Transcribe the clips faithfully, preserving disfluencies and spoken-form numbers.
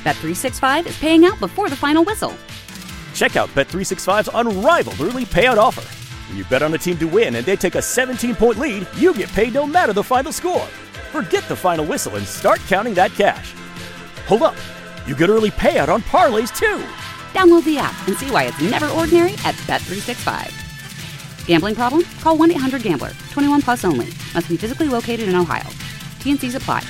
Bet three sixty-five is paying out before the final whistle. Check out Bet three sixty-five's unrivaled early payout offer. When you bet on a team to win and they take a seventeen-point lead, you get paid no matter the final score. Forget the final whistle and start counting that cash. Hold up. You get early payout on parlays, too. Download the app and see why it's never ordinary at Bet three sixty-five. Gambling problem? Call one eight hundred gambler. twenty-one plus only. Must be physically located in Ohio. T N Cs apply.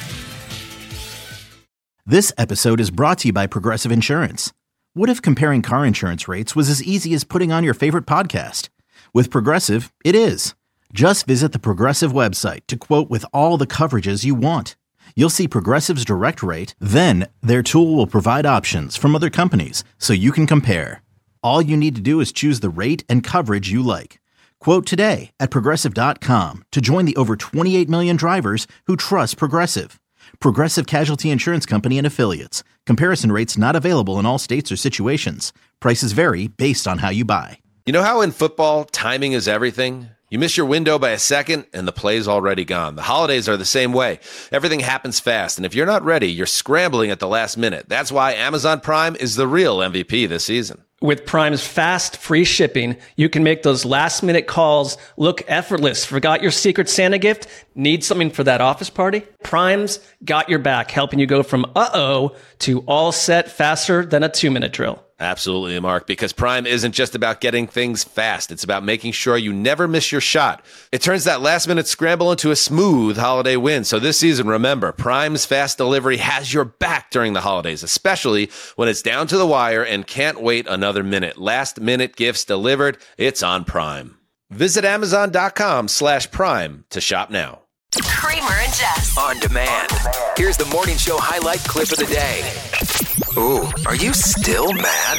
This episode is brought to you by Progressive Insurance. What if comparing car insurance rates was as easy as putting on your favorite podcast? With Progressive, it is. Just visit the Progressive website to quote with all the coverages you want. You'll see Progressive's direct rate, then their tool will provide options from other companies so you can compare. All you need to do is choose the rate and coverage you like. Quote today at Progressive dot com to join the over twenty-eight million drivers who trust Progressive. Progressive Casualty Insurance Company and Affiliates. Comparison rates not available in all states or situations. Prices vary based on how you buy. You know how in football, timing is everything? You miss your window by a second, and the play's already gone. The holidays are the same way. Everything happens fast, and if you're not ready, you're scrambling at the last minute. That's why Amazon Prime is the real M V P this season. With Prime's fast, free shipping, you can make those last-minute calls look effortless. Forgot your Secret Santa gift? Need something for that office party? Prime's got your back, helping you go from uh-oh to all set faster than a two-minute drill. Absolutely, Mark, because Prime isn't just about getting things fast. It's about making sure you never miss your shot. It turns that last-minute scramble into a smooth holiday win. So this season, remember, Prime's fast delivery has your back during the holidays, especially when it's down to the wire and can't wait another minute. Last-minute gifts delivered. It's on Prime. Visit Amazon.com slash Prime to shop now. Kramer and Jess. On demand. Here's the morning show highlight clip of the day. Ooh, are you still mad?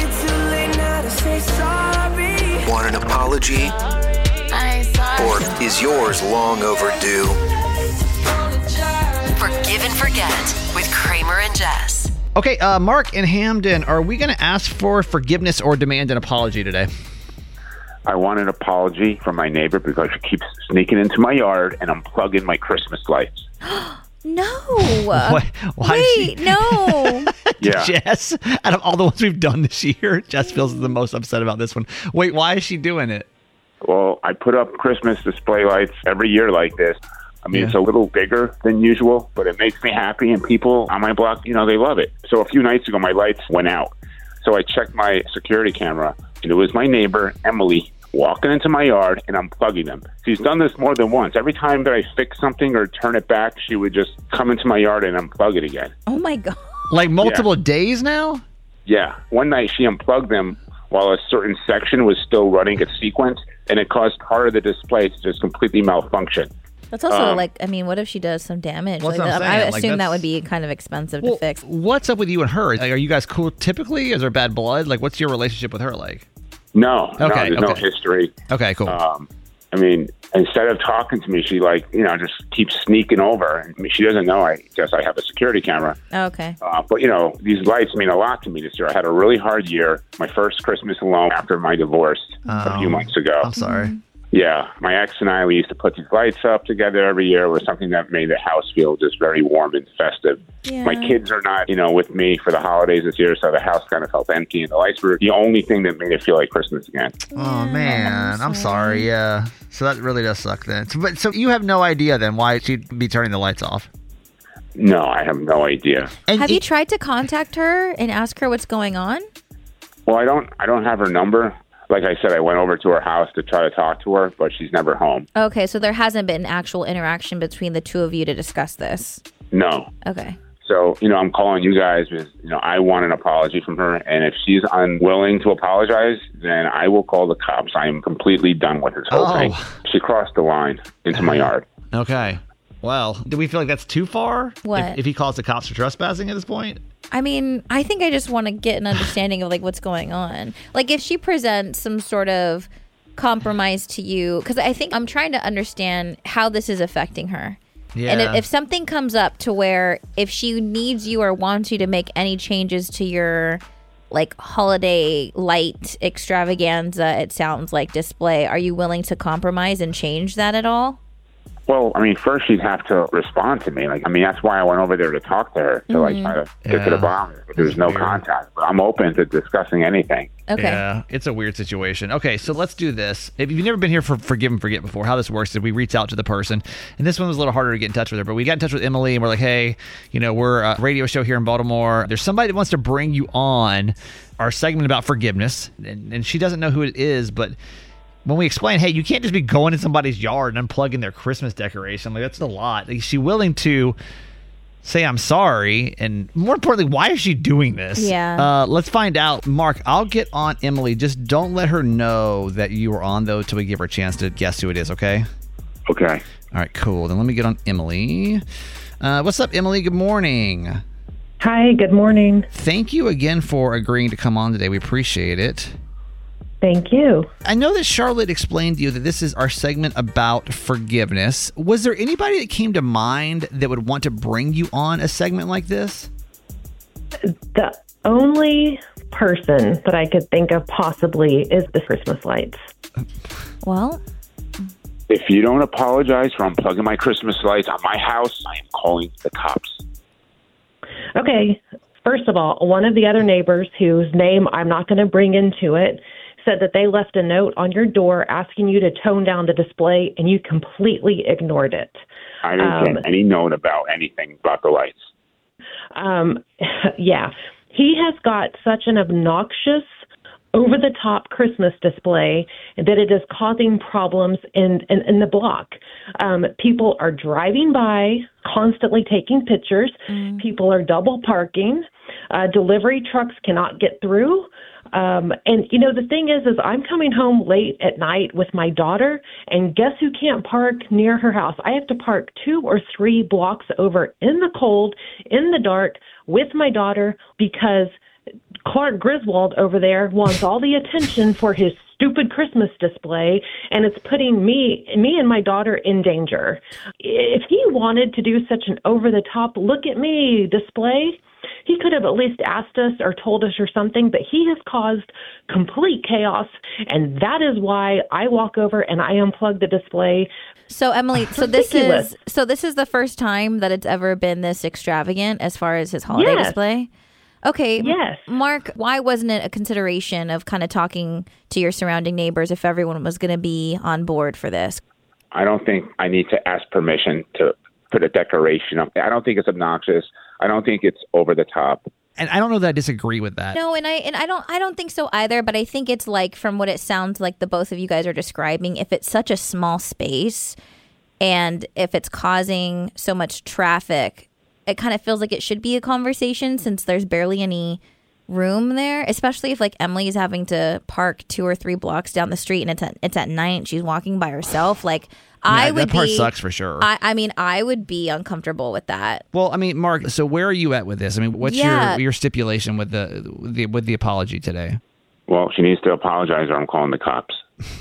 Want an apology? Or is yours long overdue? Forgive and forget with Kramer and Jess. Okay, uh, Mark in Hamden, are we going to ask for forgiveness or demand an apology today? I want an apology from my neighbor because she keeps sneaking into my yard and unplugging my Christmas lights. No. What? Why Wait, she... no. Yeah. Jess, out of all the ones we've done this year, Jess feels the most upset about this one. Wait, why is she doing it? Well, I put up Christmas display lights every year like this. I mean, Yeah. It's a little bigger than usual, but it makes me happy, and people on my block, you know, they love it. So a few nights ago, my lights went out. So I checked my security camera, and it was my neighbor, Emily, walking into my yard and unplugging them. She's done this more than once. Every time that I fix something or turn it back, she would just come into my yard and unplug it again. Oh, my God. Like multiple yeah. days now? Yeah. One night she unplugged them while a certain section was still running its sequence, and it caused part of the display to just completely malfunction. That's also um, like, I mean, what if she does some damage? Well, Like, that's what I'm I saying. assume Like, that would be kind of expensive well, to fix. What's up with you and her? Like, are you guys cool typically? Is there bad blood? Like, what's your relationship with her like? No, Okay, no, there's okay. no history. Okay, cool. Um, I mean, instead of talking to me, she like, you know, just keeps sneaking over. I mean, she doesn't know I guess I have a security camera. Okay. Uh, but, you know, these lights mean a lot to me this year. I had a really hard year. My first Christmas alone after my divorce Oh, a few months ago. I'm sorry. Yeah, my ex and I, we used to put these lights up together every year. It was something that made the house feel just very warm and festive. Yeah. My kids are not, you know, with me for the holidays this year, so the house kind of felt empty, and the lights were the only thing that made it feel like Christmas again. Oh, man. I'm sorry. Yeah. So that really does suck then. So, but so you have no idea then why she'd be turning the lights off? No, I have no idea. And Have it- you tried to contact her and ask her what's going on? Well, I don't, I don't have her number. Like I said, I went over to her house to try to talk to her, but she's never home. Okay, so there hasn't been actual interaction between the two of you to discuss this. No. Okay. So, you know, I'm calling you guys because, you know, I want an apology from her. And if she's unwilling to apologize, then I will call the cops. I am completely done with this whole Oh. thing. She crossed the line into my yard. Okay. Well, do we feel like that's too far? What? If, if he calls the cops for trespassing at this point? I mean, I think I just want to get an understanding of like what's going on. Like if she presents some sort of compromise to you, because I think I'm trying to understand how this is affecting her. Yeah. And if, if something comes up to where if she needs you or wants you to make any changes to your like holiday light extravaganza, it sounds like display, are you willing to compromise and change that at all? Well, I mean, first she'd have to respond to me. Like, I mean, that's why I went over there to talk to her, to mm-hmm. like try to get yeah. to the bottom of it. But there's no weird. contact. But I'm open to discussing anything. Okay. Yeah, it's a weird situation. Okay, so let's do this. If you've never been here for Forgive and Forget before, how this works is we reach out to the person, and this one was a little harder to get in touch with her, but we got in touch with Emily, and we're like, hey, you know, we're a radio show here in Baltimore. There's somebody that wants to bring you on our segment about forgiveness, and, and she doesn't know who it is, but when we explain, hey, you can't just be going in somebody's yard and unplugging their Christmas decoration. Like, that's a lot. Like, is she willing to say, I'm sorry? And more importantly, why is she doing this? Yeah. Uh, let's find out. Mark, I'll get on Emily. Just don't let her know that you were on, though, till we give her a chance to guess who it is, okay? Okay. All right, cool. Then let me get on Emily. Uh, what's up, Emily? Good morning. Hi, good morning. Thank you again for agreeing to come on today. We appreciate it. Thank you. I know that Charlotte explained to you that this is our segment about forgiveness. Was there anybody that came to mind that would want to bring you on a segment like this? The only person that I could think of possibly is the Christmas lights. Well, if you don't apologize for unplugging my Christmas lights on my house, I am calling the cops. Okay. First of all, one of the other neighbors, whose name I'm not going to bring into it, said that they left a note on your door asking you to tone down the display, and you completely ignored it. I didn't um, get any note about anything about the lights. Um, yeah. He has got such an obnoxious, over-the-top Christmas display that it is causing problems in, in, in the block. Um, people are driving by, constantly taking pictures. Mm. People are double parking. Uh, delivery trucks cannot get through. Um, and, you know, the thing is, is I'm coming home late at night with my daughter, and guess who can't park near her house? I have to park two or three blocks over in the cold, in the dark, with my daughter, because Clark Griswold over there wants all the attention for his stupid Christmas display, and it's putting me me and my daughter in danger. If he wanted to do such an over-the-top, look at me display, he could have at least asked us or told us or something, but he has caused complete chaos, and that is why I walk over and I unplug the display. So Emily, so this is so this is the first time that it's ever been this extravagant as far as his holiday yes. display? Okay. Yes. Mark, why wasn't it a consideration of kind of talking to your surrounding neighbors if everyone was going to be on board for this? I don't think I need to ask permission to put a decoration up. I don't think it's obnoxious. I don't think it's over the top. And I don't know that I disagree with that. No, and I and I don't I don't think so either, but I think it's like, from what it sounds like the both of you guys are describing, if it's such a small space and if it's causing so much traffic, it kind of feels like it should be a conversation since there's barely any room there, especially if like Emily is having to park two or three blocks down the street and it's at, it's at night and she's walking by herself. Like, yeah, I would that part be, sucks for sure. I, I mean, I would be uncomfortable with that. Well, I mean, Mark, so where are you at with this? I mean, what's Yeah. your your stipulation with the, with the with the apology today? Well, she needs to apologize or I'm calling the cops.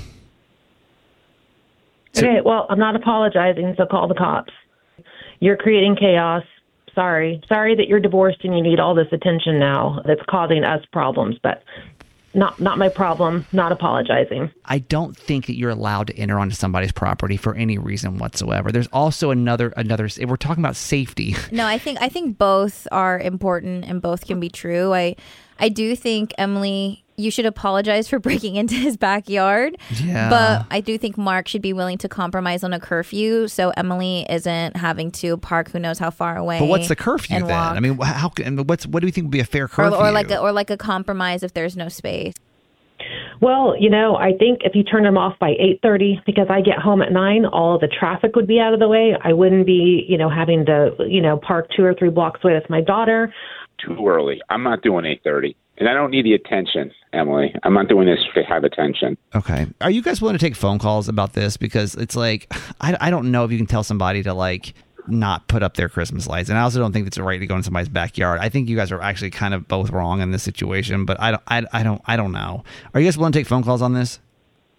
Okay, well, I'm not apologizing, so call the cops. You're creating chaos. Sorry. Sorry that you're divorced and you need all this attention now that's causing us problems, but not not my problem, not apologizing. I don't think that you're allowed to enter onto somebody's property for any reason whatsoever. There's also another another if we're talking about safety. No, I think I think both are important and both can be true. I I do think, Emily, you should apologize for breaking into his backyard. Yeah. But I do think Mark should be willing to compromise on a curfew so Emily isn't having to park who knows how far away. But what's the curfew then? walk. I mean, how can what's what do you think would be a fair Or, curfew? or like a, or like a compromise if there's no space. Well, you know, I think if you turn them off by eight thirty, because I get home at nine, all of the traffic would be out of the way. I wouldn't be, you know, having to, you know, park two or three blocks away with my daughter. Too early. I'm not doing eight thirty. And I don't need the attention, Emily. I'm not doing this to have attention. Okay. Are you guys willing to take phone calls about this? Because it's like, I, I don't know if you can tell somebody to like not put up their Christmas lights. And I also don't think it's right to go in somebody's backyard. I think you guys are actually kind of both wrong in this situation, but I don't, I, I don't, I don't know. Are you guys willing to take phone calls on this?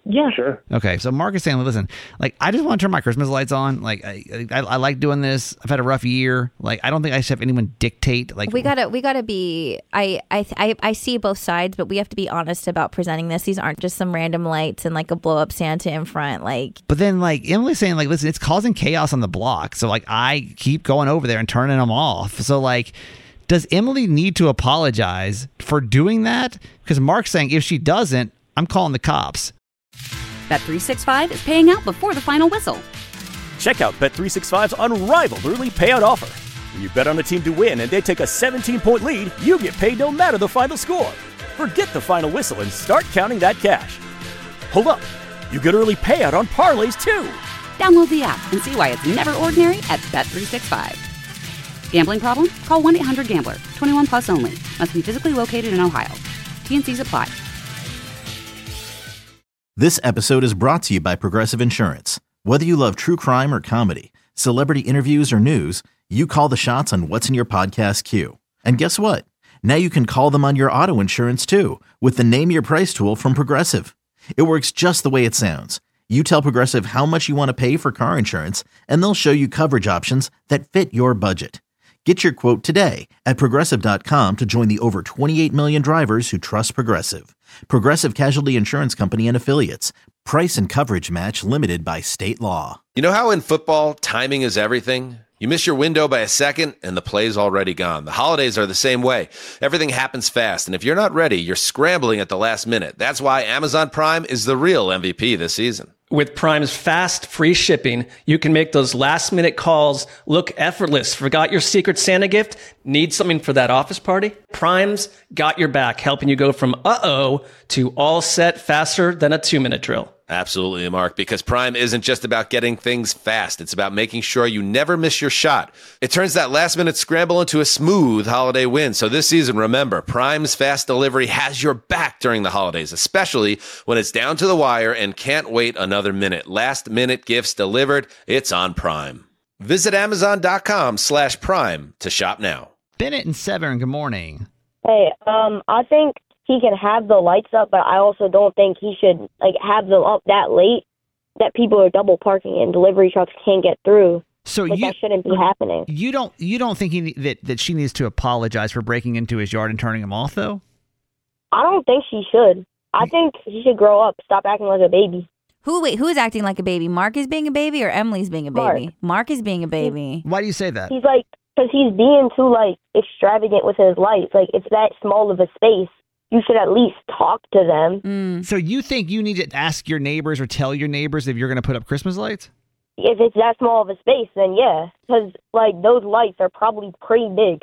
Yeah. Sure. Okay, so Mark is saying, listen, like, I just want to turn my Christmas lights on. Like, I, I, I like doing this. I've had a rough year. Like, I don't think I should have anyone dictate. Like, we gotta, we gotta be. I, I, I, I see both sides, but we have to be honest about presenting this. These aren't just some random lights and like a blow up Santa in front. Like, but then like Emily's saying, like, listen, it's causing chaos on the block. So like, I keep going over there and turning them off. So like, does Emily need to apologize for doing that? Because Mark's saying if she doesn't, I'm calling the cops. Bet three sixty-five is paying out before the final whistle. Check out Bet three sixty-five's unrivaled early payout offer. When you bet on a team to win and they take a seventeen-point lead, you get paid no matter the final score. Forget the final whistle and start counting that cash. Hold up. You get early payout on parlays, too. Download the app and see why it's never ordinary at Bet three sixty-five. Gambling problem? Call one eight hundred gambler. twenty-one plus only. Must be physically located in Ohio. T N Cs apply. This episode is brought to you by Progressive Insurance. Whether you love true crime or comedy, celebrity interviews or news, you call the shots on what's in your podcast queue. And guess what? Now you can call them on your auto insurance too with the Name Your Price tool from Progressive. It works just the way it sounds. You tell Progressive how much you want to pay for car insurance, and they'll show you coverage options that fit your budget. Get your quote today at Progressive dot com to join the over twenty-eight million drivers who trust Progressive. Progressive Casualty Insurance Company and Affiliates. Price and coverage match limited by state law. You know how in football, timing is everything? You miss your window by a second, and the play's already gone. The holidays are the same way. Everything happens fast, and if you're not ready, you're scrambling at the last minute. That's why Amazon Prime is the real M V P this season. With Prime's fast, free shipping, you can make those last-minute calls look effortless. Forgot your Secret Santa gift? Need something for that office party? Prime's got your back, helping you go from uh-oh to all set faster than a two-minute drill. Absolutely, Mark, because Prime isn't just about getting things fast. It's about making sure you never miss your shot. It turns that last-minute scramble into a smooth holiday win. So this season, remember, Prime's fast delivery has your back during the holidays, especially when it's down to the wire and can't wait another minute. Last-minute gifts delivered, it's on Prime. Visit Amazon.com slash Prime to shop now. Bennett and Severn, good morning. Hey, um, I think he can have the lights up, but I also don't think he should like have them up that late that people are double parking and delivery trucks can't get through. So like, you, that shouldn't be happening. You don't you don't think he, that that she needs to apologize for breaking into his yard and turning him off, though? I don't think she should. I think he should grow up, stop acting like a baby. Who wait? Who is acting like a baby? Mark is being a baby, or Emily's being a baby? Mark, Mark is being a baby. Why do you say that? He's like because he's being too like extravagant with his lights. Like it's that small of a space. You should at least talk to them. Mm. So you think you need to ask your neighbors or tell your neighbors if you're going to put up Christmas lights? If it's that small of a space, then yeah. Because, like, those lights are probably pretty big.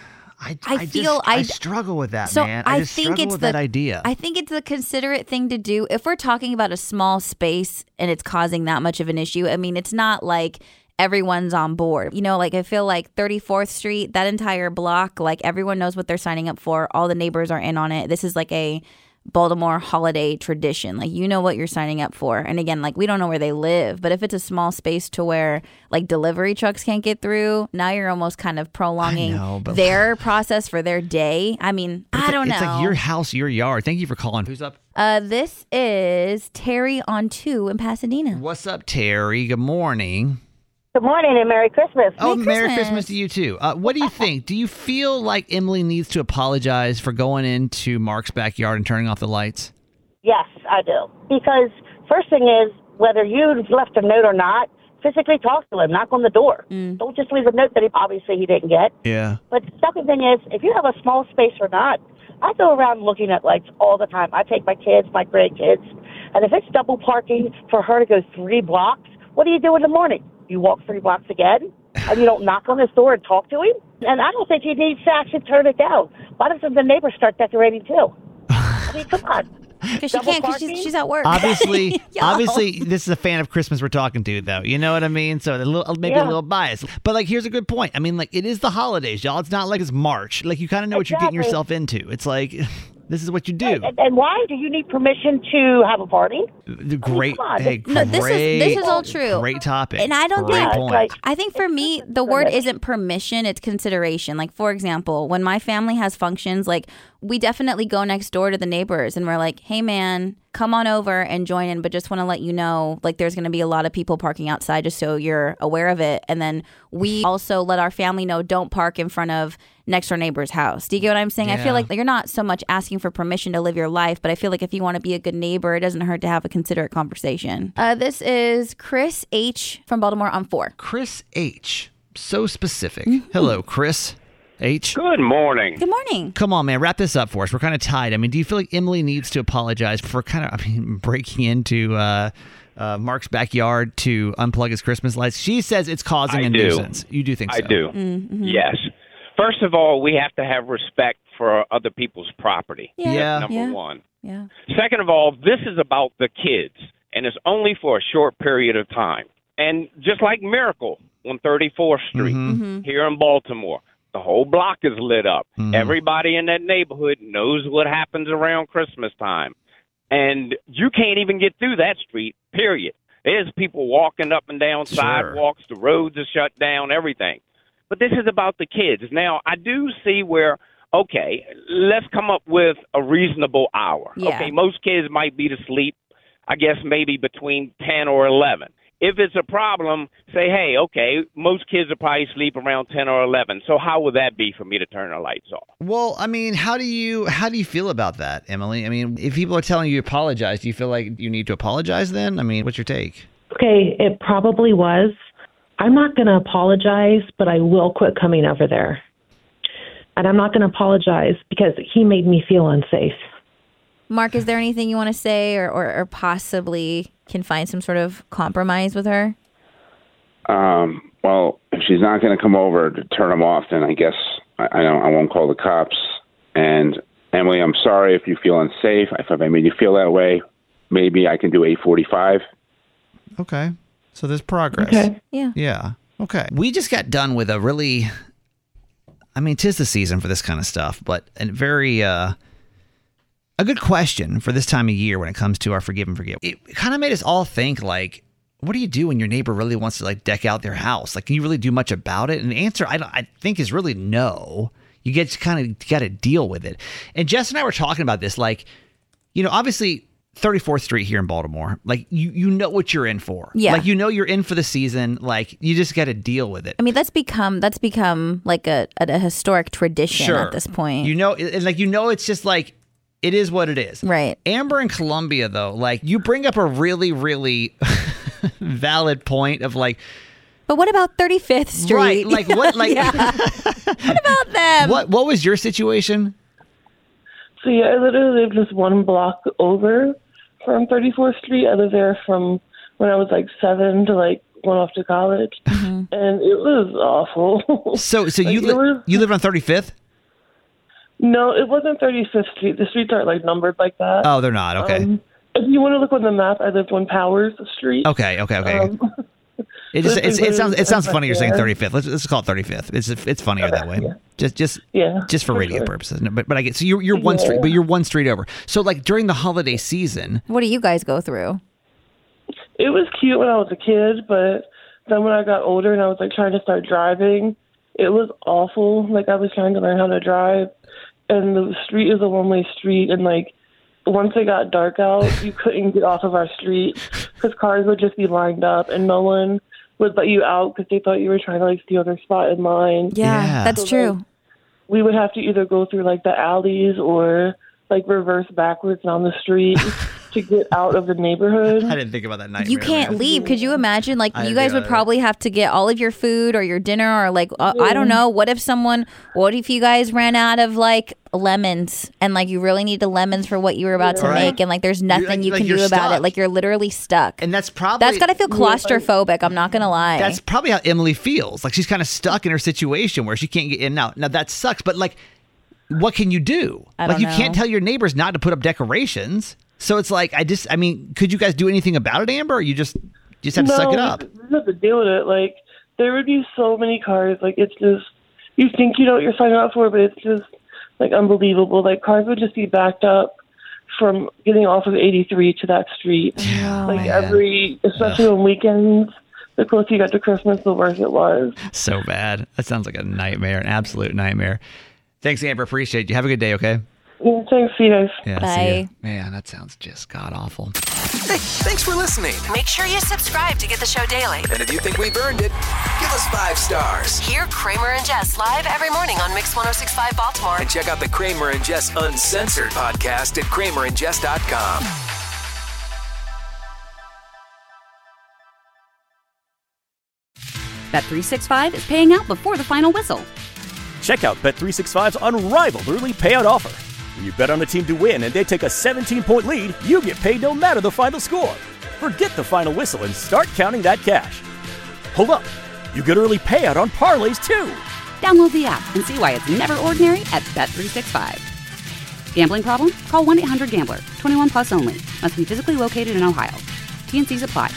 I, I, I feel just, I, I struggle with that, so man. I, I just think struggle it's with the, that idea. I think it's the considerate thing to do. If we're talking about a small space and it's causing that much of an issue, I mean, it's not like everyone's on board. You know, like I feel like thirty-fourth Street, that entire block, like everyone knows what they're signing up for. All the neighbors are in on it. This is like a Baltimore holiday tradition. Like, you know what you're signing up for. And again, like, we don't know where they live, but if it's a small space to where like delivery trucks can't get through, now you're almost kind of prolonging know, but- their process for their day. I mean, But I it's don't like, know. It's like your house, your yard. Thank you for calling. Who's up? Uh, this is Terry on two in Pasadena. What's up, Terry? Good morning. Good morning and Merry Christmas. Oh, Merry Merry Christmas. Christmas to you, too. Uh, what do you think? Do you feel like Emily needs to apologize for going into Mark's backyard and turning off the lights? Yes, I do. Because first thing is, whether you left a note or not, physically talk to him, knock on the door. Mm. Don't just leave a note that he obviously he didn't get. Yeah. But the second thing is, if you have a small space or not, I go around looking at lights all the time. I take my kids, my grandkids, and if it's double parking for her to go three blocks, what do you do in the morning? You walk three blocks again, and you don't knock on his door and talk to him? And I don't think he needs to actually turn it down. Why doesn't the neighbors start decorating too? I mean, come on. Because she Double can't, because parking? she's, she's at work. Obviously, Yo. obviously, this is a fan of Christmas we're talking to, though. You know what I mean? So a little, maybe Yeah. a little biased. But like, here's a good point. I mean, like, it is the holidays, y'all. It's not like it's March. Like, you kind of know what you're getting Exactly. yourself into. It's like, This is what you do. And, and why do you need permission to have a party? The great, come on. hey, No, this is this is all true. Great topic. And I don't great think point. like- I think for me the word isn't permission, it's consideration. Like for example, when my family has functions, like we definitely go next door to the neighbors and we're like, "Hey man, come on over and join in, but just want to let you know like there's going to be a lot of people parking outside just so you're aware of it." And then we also let our family know don't park in front of next door neighbor's house. Do you get what I'm saying? I Yeah. feel like you're not so much asking for permission to live your life, but I feel like if you want to be a good neighbor, it doesn't hurt to have a considerate conversation. Uh, this is Chris H. from Baltimore on four. Chris H. So specific. Hello, Chris H. Good morning. Good morning. Come on, man. Wrap this up for us. We're kind of tied. I mean, do you feel like Emily needs to apologize for kind of, I mean, breaking into uh, uh, Mark's backyard to unplug his Christmas lights? She says it's causing I a do. nuisance. You do think so? I do. Mm-hmm. Yes. First of all, we have to have respect for other people's property. Yeah. Yeah. Number Yeah. one. Yeah. Second of all, this is about the kids, and it's only for a short period of time. And just like Miracle on thirty-fourth Street Mm-hmm. here in Baltimore, the whole block is lit up. Mhm. Everybody in that neighborhood knows what happens around Christmas time. And you can't even get through that street, period. There's people walking up and down Sure. sidewalks, the roads are shut down, everything. But this is about the kids. Now, I do see where, okay, let's come up with a reasonable hour. Yeah. Okay, most kids might be to sleep, I guess maybe between ten or eleven. If it's a problem, say, hey, okay, most kids will probably sleep around ten or eleven. So how would that be for me to turn the lights off? Well, I mean, how do you how do you feel about that, Emily? I mean, if people are telling you to apologize, do you feel like you need to apologize then? I mean, what's your take? Okay, it probably was. I'm not going to apologize, but I will quit coming over there. And I'm not going to apologize because he made me feel unsafe. Mark, is there anything you want to say or, or, or possibly can find some sort of compromise with her? Um, well, if she's not going to come over to turn them off, then I guess I, I don't. I won't call the cops. And Emily, I'm sorry if you feel unsafe. If I made you feel that way, maybe I can do eight forty-five. Okay. So there's progress. Okay. Yeah. Yeah. Okay. We just got done with a really, I mean, 'tis the season for this kind of stuff, but a very, uh, a good question for this time of year when it comes to our forgive and forget. It kind of made us all think, like, what do you do when your neighbor really wants to, like, deck out their house? Like, can you really do much about it? And the answer, I, don't, I think, is really no. You get to kind of got to deal with it. And Jess and I were talking about this, like, you know, obviously thirty-fourth Street here in Baltimore, like, you you know what you're in for. Yeah. Like, you know you're in for the season. Like, you just got to deal with it. I mean, that's become that's become like a, a, a historic tradition Sure. at this point. You know, and like, you know, it's just like, it is what it is. Right. Amber in Columbia, though, like, you bring up a really, really valid point of, like, but what about thirty-fifth Street? right, like, what, like, Yeah. What about them? what, what was your situation? So yeah, I literally live just one block over from thirty-fourth Street. I lived there from when I was like seven to like went off to college, Mm-hmm. and it was awful. So, so Like, you it li- was- you live on thirty-fifth? No, it wasn't thirty-fifth Street. The streets aren't like numbered like that. Oh, they're not. Okay. Um, if you want to look on the map, I lived on Powers Street. Okay. Okay. Okay. Um, it just so it's, it sounds it sounds it's funny. You're saying there. thirty-fifth. Let's let's call it thirty-fifth. It's it's funnier that way. Yeah. Just just Yeah, just for for radio sure. purposes. No, But but I get so you're you're one street, Yeah. but you're one street over. So like during the holiday season, What do you guys go through? It was cute when I was a kid, but then when I got older and I was like trying to start driving, it was awful. Like I was trying to learn how to drive, and the street is a one-way street, and like once it got dark out, you couldn't get off of our street because cars would just be lined up, and no one would let you out because they thought you were trying to like steal their spot in line. Yeah, Yeah. that's So, true. like, we would have to either go through like the alleys or like reverse backwards down the street to get out of the neighborhood. I didn't think about that nightmare. You can't man. leave. Could you imagine? Like, I you guys know would that. probably have to get all of your food or your dinner, or like, uh, I don't know. What if someone? What if you guys ran out of like lemons, and like you really need the lemons for what you were about to Right. make, and like there's nothing like- you like can you're do about stuck. it. Like you're literally stuck. And that's probably That's gotta feel claustrophobic. I'm not gonna lie. That's probably how Emily feels. Like she's kind of stuck in her situation where she can't get in and out. Now that sucks, but like, what can you do? I like don't you know. can't tell your neighbors not to put up decorations. So it's like I just I mean, could you guys do anything about it, Amber? Or you just you just have to suck it up. You have to deal with it. Like there would be so many cars. Like it's just you think you know what you're signing up for, but it's just like unbelievable. Like cars would just be backed up from getting off of eighty-three to that street. Oh, like man. every, especially on weekends, the closer you got to Christmas, the worse it was. So bad. That sounds like a nightmare, an absolute nightmare. Thanks, Amber. Appreciate it. You have a good day, okay? Yeah, thanks, see you guys. Yeah, Bye. see ya. Man, that sounds just god-awful. Hey, thanks for listening. Make sure you subscribe to get the show daily. And if you think we've earned it, give us five stars. Hear Kramer and Jess live every morning on Mix one oh six point five Baltimore. And check out the Kramer and Jess Uncensored podcast at kramer and jess dot com. Bet three sixty-five is paying out before the final whistle. Check out Bet three sixty-five's unrivaled early payout offer. When you bet on a team to win and they take a seventeen-point lead, you get paid no matter the final score. Forget the final whistle and start counting that cash. Hold up. You get early payout on parlays, too. Download the app and see why it's never ordinary at Bet three sixty-five. Gambling problem? Call one eight hundred gambler. twenty-one plus only. Must be physically located in Ohio. T N Cs apply.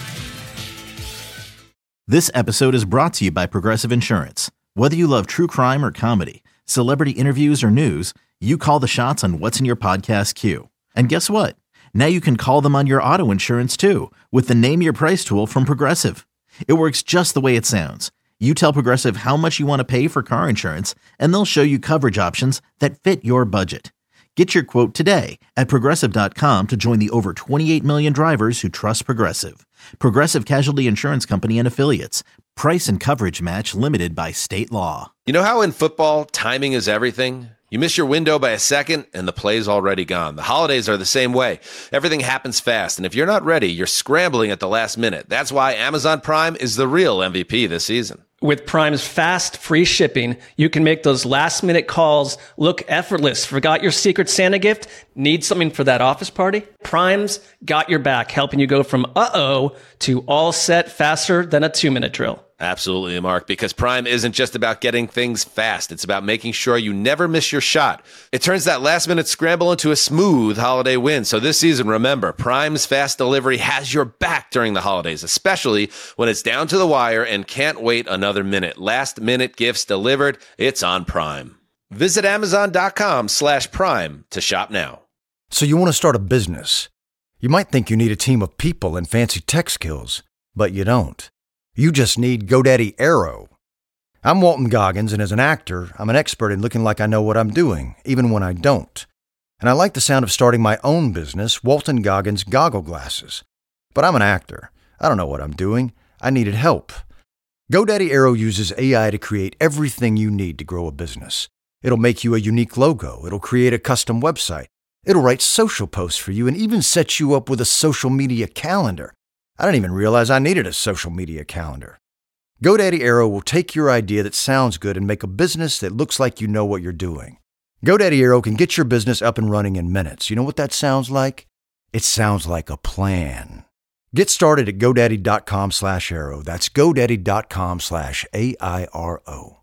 This episode is brought to you by Progressive Insurance. Whether you love true crime or comedy, celebrity interviews or news, you call the shots on what's in your podcast queue. And guess what? Now you can call them on your auto insurance too with the Name Your Price tool from Progressive. It works just the way it sounds. You tell Progressive how much you want to pay for car insurance, and they'll show you coverage options that fit your budget. Get your quote today at Progressive dot com to join the over twenty-eight million drivers who trust Progressive. Progressive Casualty Insurance Company and Affiliates. Price and coverage match limited by state law. You know how in football, timing is everything? You miss your window by a second, and the play's already gone. The holidays are the same way. Everything happens fast, and if you're not ready, you're scrambling at the last minute. That's why Amazon Prime is the real M V P this season. With Prime's fast, free shipping, you can make those last-minute calls look effortless. Forgot your Secret Santa gift? Need something for that office party? Prime's got your back, helping you go from uh-oh to all set faster than a two-minute drill. Absolutely, Mark, because Prime isn't just about getting things fast. It's about making sure you never miss your shot. It turns that last-minute scramble into a smooth holiday win. So this season, remember, Prime's fast delivery has your back during the holidays, especially when it's down to the wire and can't wait another minute. Last-minute gifts delivered. It's on Prime. Visit Amazon.com slash Prime to shop now. So you want to start a business. You might think you need a team of people and fancy tech skills, but you don't. You just need GoDaddy Aero. I'm Walton Goggins, and as an actor, I'm an expert in looking like I know what I'm doing, even when I don't. And I like the sound of starting my own business, Walton Goggins Goggle Glasses. But I'm an actor. I don't know what I'm doing. I needed help. GoDaddy Aero uses A I to create everything you need to grow a business. It'll make you a unique logo. It'll create a custom website. It'll write social posts for you and even set you up with a social media calendar. I didn't even realize I needed a social media calendar. GoDaddy Aero will take your idea that sounds good and make a business that looks like you know what you're doing. GoDaddy Aero can get your business up and running in minutes. You know what that sounds like? It sounds like a plan. Get started at GoDaddy.com slash Aero. That's GoDaddy.com slash A I R O.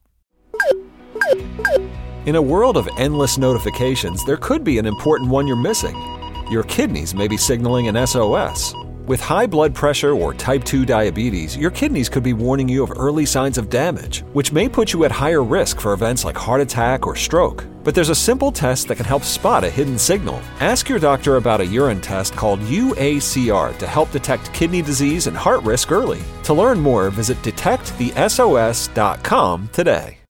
In a world of endless notifications, there could be an important one you're missing. Your kidneys may be signaling an S O S. With high blood pressure or type two diabetes, your kidneys could be warning you of early signs of damage, which may put you at higher risk for events like heart attack or stroke. But there's a simple test that can help spot a hidden signal. Ask your doctor about a urine test called U A C R to help detect kidney disease and heart risk early. To learn more, visit detect the S O S dot com today.